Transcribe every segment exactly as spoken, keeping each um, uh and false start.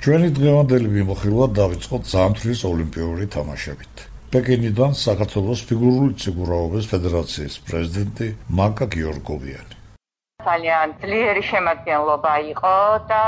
ჩვენი დღევანდელი მიმოხილვა დავიწყოთ ზამთრის ოლიმპიური თამაშებით. პეკინიდან საქართველოს ფიგურული ციგურაობის ფედერაციის პრეზიდენტი მაკა გიორგოვიანი. ძალიან ძლიერი შემადგენლობა იყო და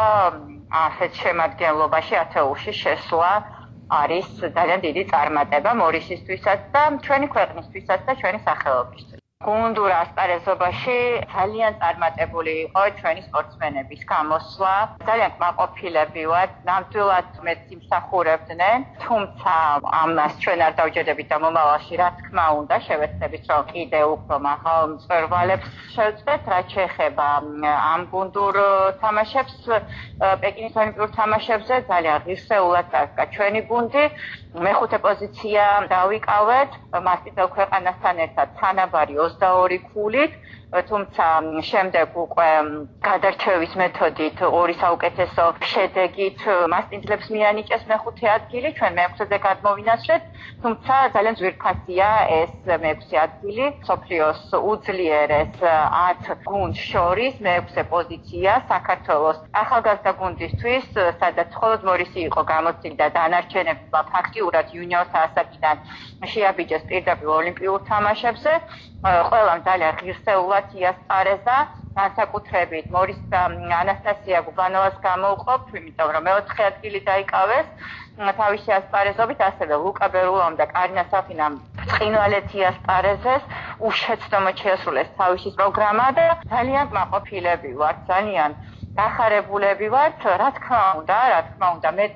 ასეთ შემადგენლობაში ათეულში შესვლა არის ძალიან დიდი წარმატება მორისისთვისაც და ჩვენი ქვეყნისთვისაც და ჩვენი სახელობისთვის. გუნდურ ასპარეზობაში ძალიან წარმატებული იყო ჩვენი სპორტსმენების გამოსვლა. ძალიან კმაყოფილები ვართ, ნამდვილად მეც იმსახურებდნენ, თუმცა ამას ჩვენ არ დავჯერდებით და მომავალში რა თქმა უნდა შევეცდებით რომ კიდევ უფრო მაღალ მწვერვალებს შევწყვეტ, რაც შეეხება ამ გუნდურ თამაშებს პეკინის ოლიმპიურ თამაშებზე ძალიან ღირსეულად წარსდგა ჩვენი გუნდი. მეხუთე პოზიცია დავიკავეთ, მასპინძელ ქვეყანასთან ერთად თანაბარი ოცდაორი ქულით, თუმცა შემდეგ უკვე გადარჩევის მეთოდით ორი საუკეთესო შედეგით მასპინძლებს მიანიჭეს მეხუთე ადგილი, ჩვენ მეექვსეზე გადმოვინაცვლეთ, თუმცა ძალიან ძვირფასია ეს მეექვსე ადგილი, მსოფლიოს უძლიერეს ათ გუნდს შორის მეექვსე პოზიცია საქართველოს ახალგაზრდა გუნდისთვის, სადაც მხოლოდ მორისი იყო გამოცილი და დანარჩენებმა ფაქტიურად იუნიორთა ასაკიდან შეაბიჯეს პირდაპირ ოლიმპიურ თამაშებზე. ყველამ ძალიან ღირსეულად იასპარეზა, განსაკუთრებით მორის და ანასტასია გუბანოვას გამოვყოფ, იმიტომ რომ მეოთხე ადგილი დაიკავეს თავისი ასპარეზობით, ასევე ლუკა ბერულოვამ და კარინა საფინამ ბრწყინვალედ იასპარეზეს, უშეცდომოდ შეასრულეს თავისი პროგრამა და ძალიან კმაყოფილები ვართ, ძალიან დახარებულები ვართ, რა თქმა უნდა, რა თქმა უნდა, მეც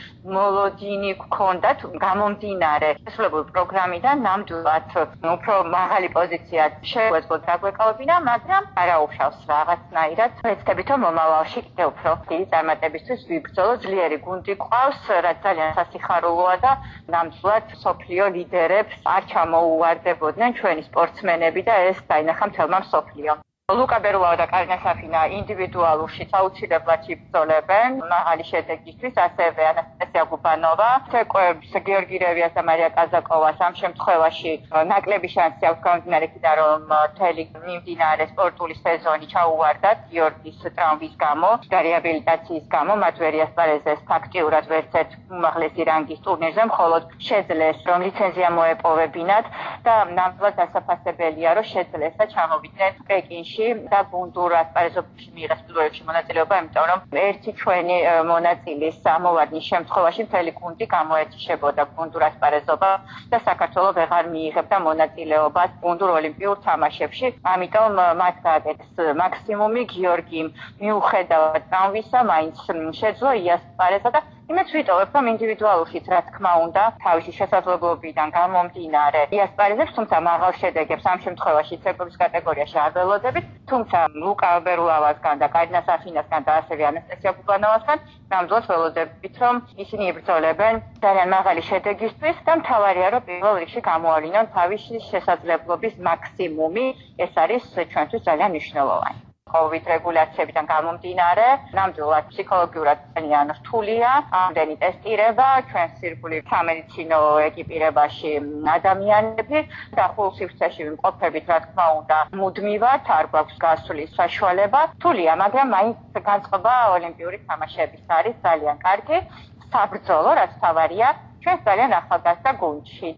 მოლოდინი გქონდა გამომდინარე შესრულებული პროგრამიდან ნამდვილად უფრო მაღალი პოზიცია შევეძლოთ დაგვეკავებინა, მაგრამ არაუშავს რაღაცნაირად. ვეცდებით რომ მომავალში კიდევ უფრო დიდი წარმატებისთვის ვიბრძოლო, ძლიერი გუნდი გვყავს, რაც ძალიან სასიხარულოა და ნამდვილად მსოფლიო ლიდერებს არ ჩამოუვარდებოდნენ ჩვენი სპორტსმენები და ეს დაინახა მთელმა მსოფლიომ. ლუკა ბერულოვა და კარინა საფინა ინდივიდუალურში აუცილებლად იბრძოლებენ მაღალი შედეგისთვის, ასევე ანასტასია გუბანოვა, თეკვებს გიორგი რევიას და მარია კაზაკოვას ამ შემთხვევაში ნაკლები შანსი აქვს გამომდინარე იქიდან, რომ მთელი მიმდინარე სპორტული სეზონი ჩაუვარდათ გიორგის ტრავმის გამო და რეაბილიტაციის გამო, მათ ვერ იასპარეზეს ფაქტიურად ვერც ერთ უმაღლესი რანგის ტურნირზე, მხოლოდ შეძლეს რომ ლიცენზია მოეპოვებინათ და ნამდვილად დასაფასებელია, რომ შეძლეს და ჩამოვიდნენ პეკინში და გუნდურ ასპარეზობაში მიიღეს პირველში მონაწილეობა, იმიტომ რომ ერთი ჩვენი მონაწილის ამოვარდნის შემთხვევაში მთელი გუნდი გამოეთიშებოდა გუნდურ ასპარეზობა და საქართველო ვეღარ მიიღებდა მონაწილეობას გუნდურ ოლიმპიურ თამაშებში. ამიტომ მათ გააკეთეს მაქსიმუმი, გიორგიმ მიუხედავად ტრავმისა მაინც შეძლო იასპარეზა და იმეც ვიტოვებ, რომ ინდივიდუალურშიც რა თქმა უნდა თავისი შესაძლებლობიდან გამომდინარე იასპარეზებს, თუმცა მაღალ შედეგებს ამ შემთხვევაში ცეკვების კატეგორიაში არ ველოდებით, თუმცა ლუკა ბერულოვასგან და კარინა საფინასგან და ასევე ანასტასია გუბანოვასგან ნამდვილად ველოდებით, რომ ისინი იბრძოლებენ ძალიან მაღალი შედეგისთვის და მთავარია, რომ პირველ რიგში გამოავლინონ თავისი შესაძლებლობის მაქსიმუმი, ეს არის ჩვენთვის ძალიან მნიშვნელოვანი. COVID რეგულაციებიდან გამომდინარე, ნამდვილად ფსიქოლოგიურად ძალიან რთულია ამდენი ტესტირება, ჩვენს ირგვლივ სამედიცინო ეკიპირებაში ადამიანები და ხულ სივრცეში ვიმყოფებით, რა თქმა უნდა, მუდმივად არ გვაქვს გასვლის საშუალება. რთულია, მაგრამ მაინც განწყობა ოლიმპიური თამაშების არის ძალიან კარგი, საბრძოლო, რაც თავარია, ჩვენს ძალიან ახალგაზრდა გუნდში.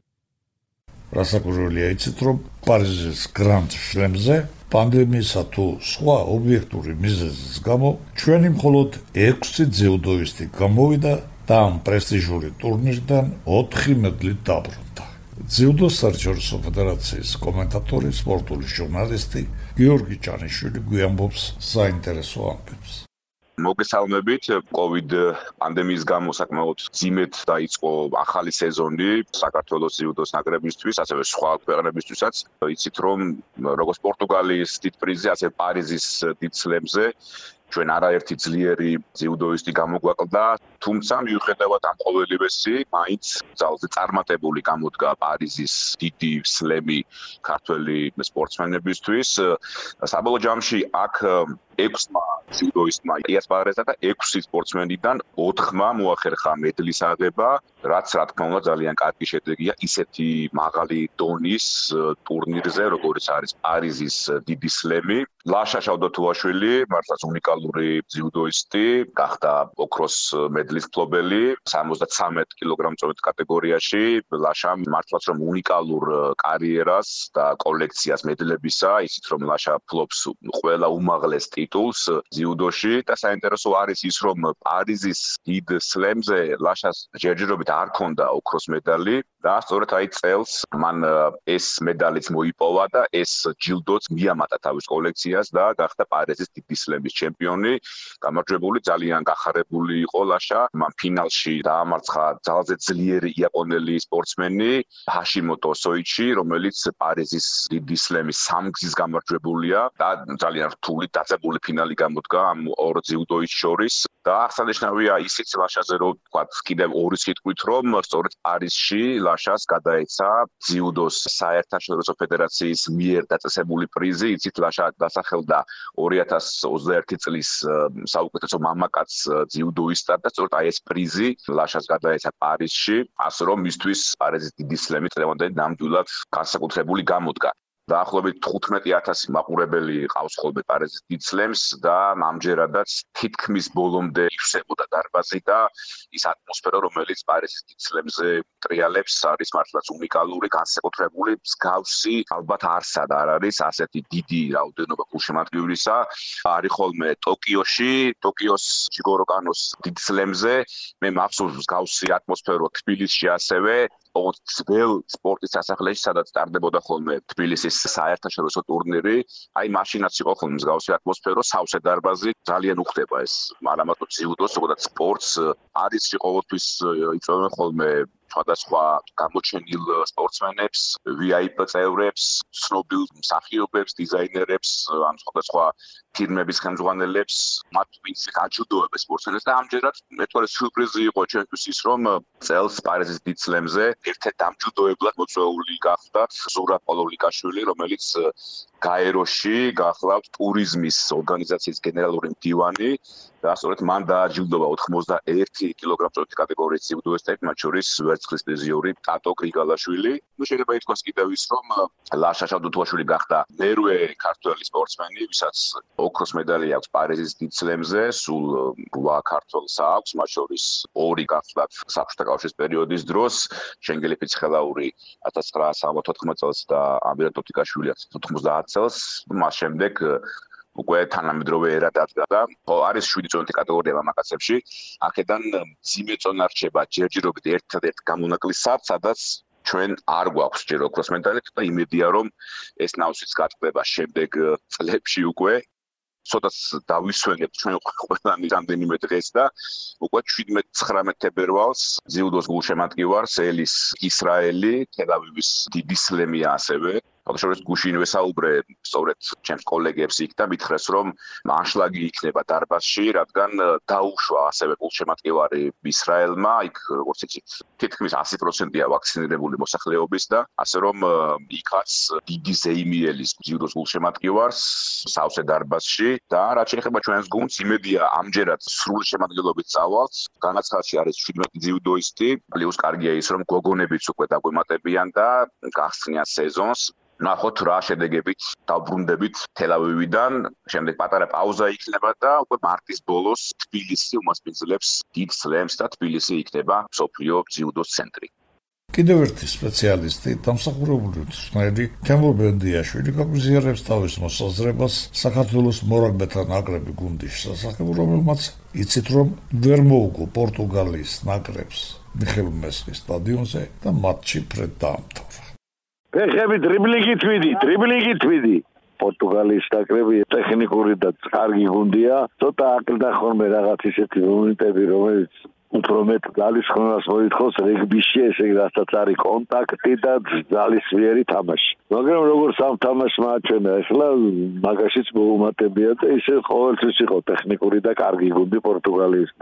რასაკვირველია იცით, რომ პარიზის გრანდ შლემზე პანდემიისა თუ სხვა ობიექტური მიზეზის გამო ჩვენი მხოლოდ ექვსი ძიუდოისტი გამოვიდა და ამ პრესტიჟული ტურნირიდან ოთხი მედლით დაბრუნდა. ძიუდოს საერთაშორისო ფედერაციის კომენტატორი, სპორტული ჟურნალისტი გიორგი ჭანიშვილი გვიამბობს საინტერესო ამბებს. მოგესალმებით, COVID პანდემიის გამო საკმაოდ ძიმედ დაიწყო ახალი სეზონი საქართველოს ძიუდოს ნაკრებისთვის, ასევე სხვა ქვეყნებისთვისაც. იცით რომ როგორც პორტუგალიის დიდ პრიზზე, ასევე პარიზის დიდ სლემზე ჩვენ არაერთი ძლიერი ძიუდოისტი გამოგვაკლდა, თუმცა მიუხედავად ამ ყოველივესი, მაინც ძალზე წარმატებული გამოდგა პარიზის დიდი სლემი ქართველი სპორტსმენებისთვის. საბოლოო ჯამში აქ ექვსმა ჯუდოისტმა იასპარეზა და ექვსი სპორტსმენიდან ოთხმა მოახერხა მედლის აღება, რაც რა თქმა უნდა ძალიან კარგი შედეგია ისეთი მაღალი დონის ტურნირზე, როგორც არის პარიზის დიდი სლემი. ლაშა შავდათუაშვილი, მართლაც უნიკალური ჯუდოისტი, გახდა ოქროს მედლის მფლობელი სამოცდათრამეტ კილოგრამწოდეთ კატეგორიაში. ლაშამ მართლაც რომ უნიკალურ კარიერას და კოლექციას მედლებისა, ისიც რომ ლაშა ფლობს ყველა უმაღლეს ტიტულს ჯუდოში და საინტერესო არის ის რომ პარიზის დიდ სლემზე ლაშას ჯერჯერობით არ ქონდა ოქროს მედალი და სწორედ აი წელს მან ეს მედალიც მოიპოვა და ეს ჯილდოც მიამატა თავის კოლექციას და გახდა პარიზის დიდი სლემის ჩემპიონი. გამარჯვებული ძალიან გახარებული იყო ლაშა. მან ფინალში დაამარცხა ძალზე ძლიერი იაპონელი სპორტსმენი ჰაშიმოტო სოიჩი, რომელიც პარიზის დიდი სლემის სამგზის გამარჯვებულია და ძალიან რთული დაძაბული ფინალი გამოდგა ამ ორ ჯუდოის შორის და აღსანიშნავია ისიც ლაშაზე რომ თქვა კიდევ ორი სიტყვით რომ სწორედ პარიზში ლაშას გადაეცა ჯუდოს საერთაშორისო ფედერაციის მიერ დაწესებული პრიზი. იცით ლაშა დასახელდა ორი ათას ოცდაერთი წლის საუკეთესო მამაკაც ჯუდოისტად და სწორედ აი ეს პრიზი ლაშას გადაეცა პარიზში, ასე რომ მისთვის პარიზის დიდი სლემი წლევანდელი ნამდვილად განსაკუთრებული გამოდგა. დაახლოებით თხუთმეტი ათასი მაყურებელი ყავს ხოლმე პარიზის დიდ სლემს და ამჯერადაც თითქმის ბოლომდე ივსებოდა დარბაზი და ის ატმოსფერო, რომელიც პარიზის დიდ სლემზე ტრიალებს, არის მართლაც უნიკალური, განსაკუთრებული, მსგავსი ალბათ არსად არ არის ასეთი დიდი რაოდენობა გულშემატკივრისა. არის ხოლმე ტოკიოში, ტოკიოს ჯიგორო კანოს დიდ სლემზე, მე მახსოვს მსგავსი ატმოსფერო თბილისში ასევე, ოღონდ ძველ სპორტის სასახლეში, სადაც ტარდებოდა ხოლმე თბილისის საერთაშორისო ტურნირი, აი მაშინაც იყო ხოლმე მსგავსი ატმოსფერო, სავსე დარბაზი, ძალიან უხდება ეს არა მარტო ჯუდოს, ზოგადად სპორტს პარიზში ყოველთვის იწვევენ ხოლმე სხვადასხვა გამოჩენილ სპორტსმენებს, ვი აი პი წევრებს, ცნობილ მსახიობებს, დიზაინერებს, ან სხვადასხვა ფირმების ხელმძღვანელებს, მათ ვინც გაჯილდოებენ სპორტსმენებს და ამჯერად მეთვალე სიურპრიზი იყო ჩვენთვის ის, რომ წელს პარიზის დიდ სლემზე ერთ-ერთ დამჯილდოებლად მოწვეული გახდათ ზურაბ პოლოლიკაშვილი, რომელიც გაეროში გახლავთ ტურიზმის ორგანიზაციის გენერალური მდივანი და სწორედ მან დააჯილდოვა ოთხმოცდაერთი კილოგრამწოდეთი კატეგორიის ჯუდოისტები, მათ შორის ვერცხლის პრიზიორი ტატო გრიგალაშვილი. ნუ შეიძლება ითქვას კიდევ ის, რომ ლაშა შავდათუაშვილი გახდა მერვე ქართველი სპორტსმენი, ვისაც ოქროს მედალი აქვს პარიზის დიდ სლემზე, სულ რვა ქართველს აქვს, მათ შორის ორი გახლავთ საბჭოთა კავშირის პერიოდის დროს, შენგელი ფიცხელაური ათას ცხრაასა ორმოცდაოთხმეტ წელს და ამირან ტოტიკაშვილი ათასოთხმოცდაათ წელს, მას შემდეგ უკვე თანამედროვე ერა დადგა და არის შვიდი წონითი კატეგორია მამაკაცებში. აქედან მძიმე წონა რჩება ჯერჯერობით ერთ-ერთ გამონაკლისად, სადაც ჩვენ არ გვაქვს ჯერ ოქროს მედალი და იმედია რომ ეს ნავსიც გატყდება შემდეგ წლებში უკვე. ცოტაც დავისვენებთ ჩვენ ყველანი რამდენიმე დღეს და უკვე შვიდმეტ ცხრამეტ თებერვალს ჯუდოს გულშემატკივარს ელის ისრაელი, თელ-ავივის დიდი სლემია ასევე. ოღონდ გუშინ ვესაუბრე სწორედ ჩემს კოლეგებს იქ და მითხრეს რომ ანშლაგი იქნება დარბაზში, რადგან დაუშვა ასევე გულშემატკივარი ისრაელმა, იქ როგორც იცით, თითქმის ასი პროცენტია ვაქცინირებული მოსახლეობის და ასე რომ იქაც დიდი ზეიმი ელის ჯუდოს გულშემატკივარს სავსე დარბაზში და რაც შეეხება ჩვენს გუნდს, იმედია ამჯერად სრული შემადგენლობით წავალთ. განაცხადში არის შვიდმეტი ჯუდოისტი, პლუს კარგია ის რომ გოგონებიც უკვე დაგვემატებიან და გახსნიან სეზონს. ნახოთ რა შედეგებით დავბრუნდებით თელ-ავივიდან, შემდეგ პატარა პაუზა იქნება და უკვე მარტის ბოლოს თბილისი უმასპინძლებს დიდ სლემს და თბილისი იქნება მსოფლიო ჯუდოს ცენტრი. კიდევ ერთი სპეციალისტი, დამსახურებული მწვრთნელი თემურ ბენდიაშვილი გაგვიზიარებს თავის მოსაზრებას საქართველოს მორაგბეთა ნაკრები გუნდის შესახებ, რომელმაც იცით რომ ვერ მოუგო პორტუგალიის ნაკრებს მიხელ მესხის სტადიონზე და მატჩი ფრედ დაამთავრა. ეხები დრიბლინგი თვიდი, დრიბლინგი თვიდი. პორტუგალიის ნაკრები ტექნიკური და კარგი გუნდია. ცოტა აკლდა ხოლმე რაღაც ისეთი მომენტები, რომელიც უფრო მეტ ძალისხმევას მოითხოვს რეგბიში, ესე იგი რასაც არის კონტაქტი და ძალისმიერი თამაში. მაგრამ როგორც ამ თამაშს მაჩვენა, ახლა მაგაშიც მოუმატებია და ისე ყოველთვის იყო ტექნიკური და კარგი გუნდი პორტუგალიის ნაკრები.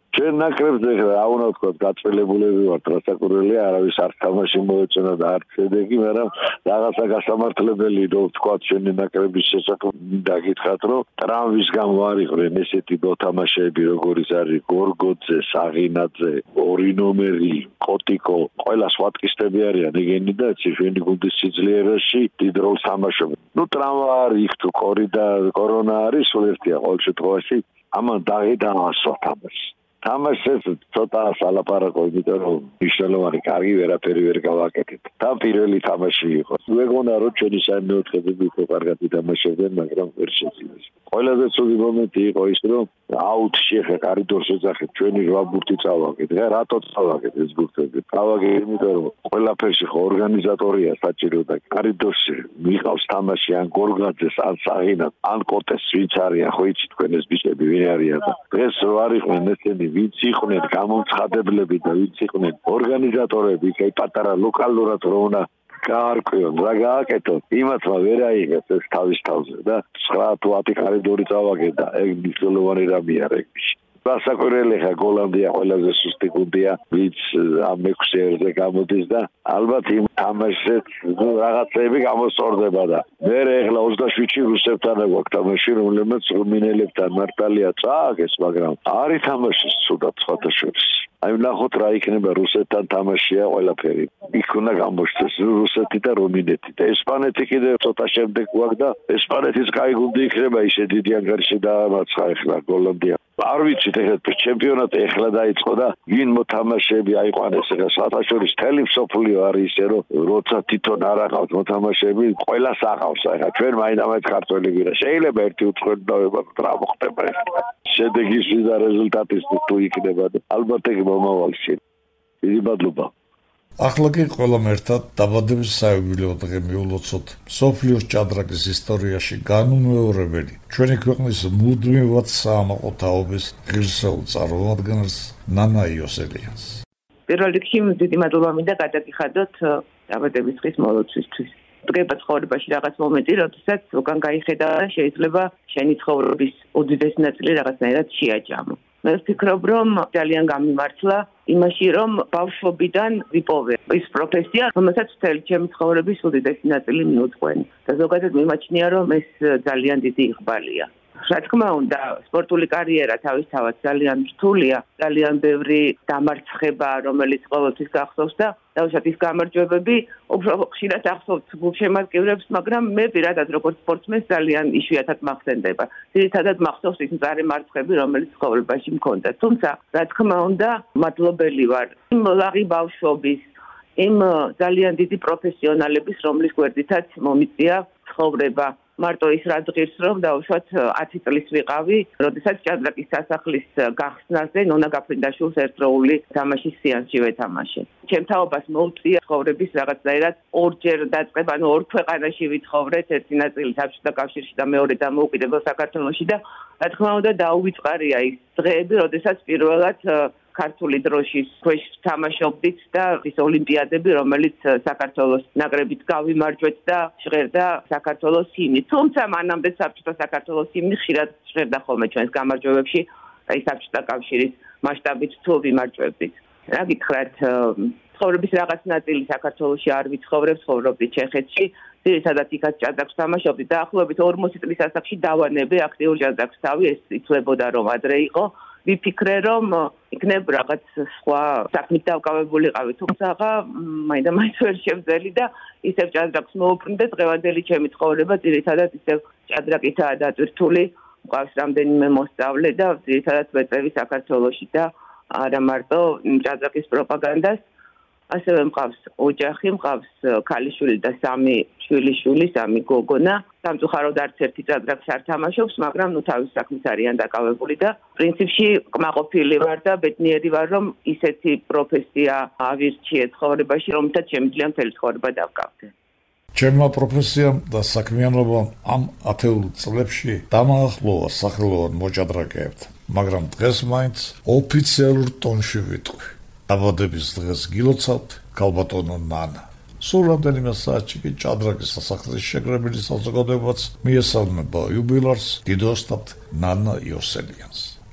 ჩვენ ნაკრებზე რა უნდა ვთქვა, გაწელებულები ვართ, რასაკურველია, არავის არ თამაში მოეწონა და არ შედეგი, მაგრამ რაღაცა გასამართლებელი რო ვთქვა ჩვენი ნაკრების შესახებ დაგითხრათ, რომ ტრამვის გამო არ იყვნენ ესეთი მოთამაშეები, როგორიც არის გორგოძე, საღინაძე, ორი ნომერი, კოტიკო, ყველა სვატკისტები არიან ეგენი და ჩვენი გუნდის სიძლიერეში დიდ როლს თამაშობენ. ნუ ტრამვა არის, იქ თუ კორიდა კორონა არის, სულ ერთია ყოველ შემთხვევაში, ამან დაღიდაასვა თამაში. თამაშს ცოტა სალაპარაკო, იმიტომ რომ მნიშვნელოვანი კარგი ვერაფერი ვერ გავაკეთეთ. და პირველი თამაში იყო. მეგონა რომ ჩვენი სამეოთხეები უფრო კარგად ითამაშებდნენ, მაგრამ ვერ შეძლეს. ყველაზე ცუდი მომენტი იყო ის, რომ აუტში ხე კარიდორს ეძახეთ, ჩვენი რვა ბურთი წავაგეთ. რა რატო წავაგეთ ეს ბურთები? წავაგეთ, იმიტომ რომ ყველაფერში ხო ორგანიზატორია საჭირო და კარიდორში მიყავს თამაში ან გორგაძეს, ან საღინად, ან კოტეს ვინც არიან, ხო იცით თქვენ ეს ბიჭები ვინ არიან და დღეს რო არ იყვნენ ესენი ვინც იყვნენ გამომცხადებლები და ვინც იყვნენ ორგანიზატორები, კაი პატარა ლოკალურად რო უნდა გაარკვიონ, რა გააკეთონ, იმათმა ვერ აიღეს ეს თავის თავზე და ცხრა თუ ათი კარიდორი წავაგეთ და ეგ მნიშვნელოვანი რამე არ ეგში. გასაკვირველი ხა გოლანდია ყველაზე სუსტი გუნდია, ვინც ამ მეექვსე ერზე გამოდის და ალბათ იმ თამაშშიც რაღაცები გამოსწორდება და მე ეხლა ოცდაშვიდში რუსებთან გვაქვს თამაში, რომელმაც რუმინელებთან მართალია წააგეს, მაგრამ არ ითამაშეს ცუდად სხვათა შორის. აი ნახოთ რა იქნება რუსეთთან თამაშია ყველაფერი. იქ უნდა გამოჩნდეს რუსეთი და რუმინეთი და ესპანეთი კიდევ ცოტა შემდეგ გვაქვს და ესპანეთის კაი გუნდი იქნება ისე დიდი ანგარიში დაამარცხა ეხლა გოლანდია. არ ვიცით ეხლა ჩემპიონატი ეხლა დაიწყო და ვინ მოთამაშეები აიყვანეს ეხლა საერთაშორის მთელი მსოფლიო არის ისე რომ როცა თვითონ არ აყავს მოთამაშეები ყველას აყავს ეხლა ჩვენ მაინც ქართველი ვირა შეიძლება ერთი უცხოეთდავება რა მოხდება ეხლა შედეგის და რეზულტატის თუ იქნება და ალბათ ეგ მომავალში დიდი მადლობა. ახლა კი ყველამ ერთად დაბადების საიუბილეო დღე მიულოცოთ სოფლიოს ჭადრაკის ისტორიაში განუმეორებელი ჩვენი ქვეყნის მუდმივად საამაყო თაობის ღირსეულ წარმომადგენელს ნანა იოსელიანს. პირველ რიგში დიდი მადლობა მინდა გადაგიხადოთ დაბადების დღის მოლოცვისთვის. დღეება ცხოვრებაში რაღაც მომენტი, როდესაც უკან გაიხედა და შეიძლება შენი ცხოვრების უდიდესი ნაწილი რაღაცნაირად შეაჯამო. მე ვფიქრობ, რომ ძალიან გამიმართლა იმაში, რომ ბავშვობიდან ვიპოვე ის პროფესია, რომელსაც მთელი ჩემი ცხოვრების უდიდესი ნაწილი მიუძღვენი. და ზოგადად მიმაჩნია, რომ ეს ძალიან დიდი იqbalია. რა თქმა უნდა, სპორტული კარიერა თავისთავად ძალიან რთულია, ძალიან ბევრი დამარცხება, რომელიც ყოველთვის გახსოვს და დავუშვათ ის გამარჯვებები უფრო ხშირად ახსოვს გულშემატკივრებს, მაგრამ მე პირადად როგორც სპორტსმენს ძალიან იშვიათად მახსენდება. ძირითადად მახსოვს ის მწარე მარცხები, რომელიც ცხოვრებაში მქონდა. თუმცა, რა თქმა უნდა, მადლობელი ვარ იმ ლაღი ბავშვობის, იმ ძალიან დიდი პროფესიონალების, რომლის გვერდითაც მომიწია ცხოვრება. მარტო ის რა დღის რომ დავუშვათ ათი წლის ვიყავი, როდესაც ჭადრაკის სასახლის გახსნაზე ნონა გაფრინდაშვილს ერთდროული თამაშის სეანსში ვეთამაშე. ჩემთაობას მოუწია ცხოვრების რაღაცნაირად ორჯერ დაწყება, ანუ ორ ქვეყანაში ვიცხოვრეთ, ერთი ნაწილი საბჭოთა კავშირში და მეორე დამოუკიდებელ საქართველოში და რა თქმა უნდა დაუვიწყარია ის დღეები, როდესაც პირველად ქართული დროშის ქვეშ თამაშობდით და ის ოლიმპიადები, რომელიც საქართველოს ნაკრებით გავიმარჯვეთ და ჟღერდა საქართველოს ჰიმნი. თუმცა მანამდე საბჭოთა საქართველოს ჰიმნი ხშირად ჟღერდა ხოლმე ჩვენს გამარჯვებებში, აი საბჭოთა კავშირის მასშტაბით თუ ვიმარჯვებდით. რა გითხრათ, ცხოვრების რაღაც ნაწილი საქართველოში არ ვიცხოვრებ, ცხოვრობდი ჩეხეთში. ძირითადად იქაც ჭადრაკს თამაშობდი და ახლობით ორმოცი წლის ასაკში დავანებე აქტიურ ჭადრაკს თავი, ეს იცვლებოდა რომ ადრე იყო. ვიფიქრე რომ იქნებ რაღაც სხვა საქმით დავკავებულიყავი, თუმცა მაინდა-მაინც ვერ შევძელი და ისევ ჭადრაკს მოუბრუნდე. დღევანდელი ჩემი ცხოვრება ძირითადად ისევ ჭადრაკითაა დატვირთული, მყავს რამდენიმე მოსწავლე და ძირითადად ვეწევი საქართველოში და არა მარტო ჭადრაკის პროპაგანდას. ასევე მყავს ოჯახი, მყავს ქალიშვილი და სამი შვილიშვილი, სამი გოგონა. სამწუხაროდ არც ერთი ჭადრაკს არ თამაშობს, მაგრამ ნუ თავის საქმით არიან დაკავებული და პრინციპში კმაყოფილი ვარ და ბედნიერი ვარ, რომ ისეთი პროფესია ავირჩიე ცხოვრებაში, რომელთაც შემიძლია მთელი ცხოვრება დავკავდე. ჩემმა პროფესიამ და საქმიანობამ ამ ათეულ წლებში დამაახლოვა სახელოვან მოჭადრაკეებთან, მაგრამ დღეს მაინც ოფიციალურ ტონში ვიტყვი. დაბადების დღეს გილოცავთ ქალბატონო ნანა. სულ რამდენიმე საათში კი ჭადრაკის სასახლის შეკრებილი საზოგადოებაც მიესალმება იუბილარს დიდ ოსტატ ნანა იოსელიანს.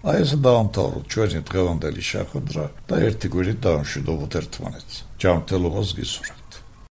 აი ესე დაამთავროთ ჩვენი დღევანდელი შეხვედრა და ერთი კვირით დავამშვიდობოთ ერთმანეთს. ჯანმრთელობას გისურვებთ.